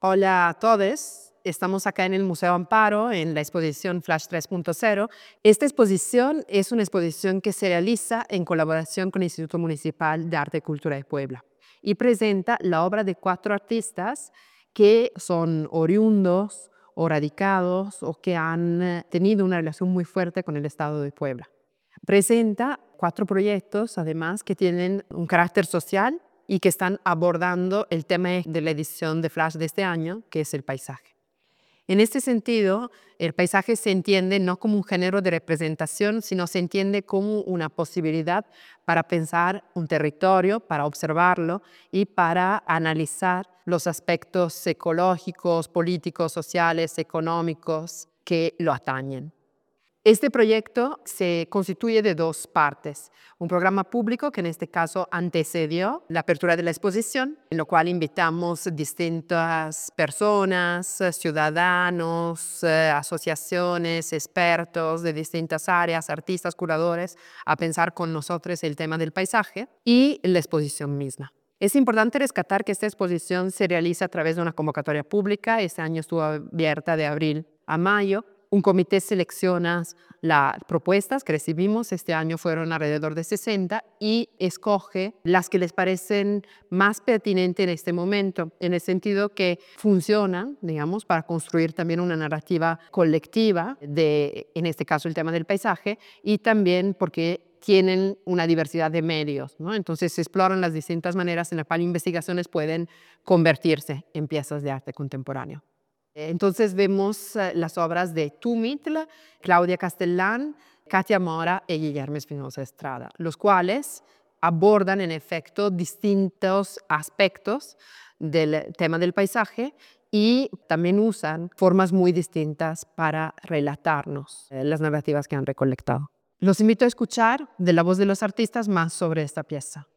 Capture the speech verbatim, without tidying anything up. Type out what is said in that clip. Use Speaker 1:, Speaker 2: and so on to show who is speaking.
Speaker 1: Hola a todos, estamos acá en el Museo Amparo en la exposición Flash tres punto cero. Esta exposición es una exposición que se realiza en colaboración con el Instituto Municipal de Arte y Cultura de Puebla y presenta la obra de cuatro artistas que son oriundos o radicados o que han eh, tenido una relación muy fuerte con el Estado de Puebla. Presenta cuatro proyectos, además, que tienen un carácter social y que están abordando el tema de la edición de Flash de este año, que es el paisaje. En este sentido, el paisaje se entiende no como un género de representación, sino se entiende como una posibilidad para pensar un territorio, para observarlo y para analizar los aspectos ecológicos, políticos, sociales, económicos que lo atañen. Este proyecto se constituye de dos partes. Un programa público que en este caso antecedió la apertura de la exposición, en lo cual invitamos distintas personas, ciudadanos, eh, asociaciones, expertos de distintas áreas, artistas, curadores, a pensar con nosotros el tema del paisaje y la exposición misma. Es importante rescatar que esta exposición se realiza a través de una convocatoria pública. Este año estuvo abierta de abril a mayo. Un comité selecciona las propuestas que recibimos, este año fueron alrededor de sesenta, y escoge las que les parecen más pertinentes en este momento, en el sentido que funcionan, digamos, para construir también una narrativa colectiva de, en este caso, el tema del paisaje, y también porque tienen una diversidad de medios, ¿no? Entonces se exploran las distintas maneras en las cuales investigaciones pueden convertirse en piezas de arte contemporáneo. Entonces vemos eh, las obras de Tumitl, Claudia Castellán, Katia Mora y Guillermo Espinosa Estrada, los cuales abordan en efecto distintos aspectos del tema del paisaje y también usan formas muy distintas para relatarnos eh, las narrativas que han recolectado. Los invito a escuchar de la voz de los artistas más sobre esta pieza.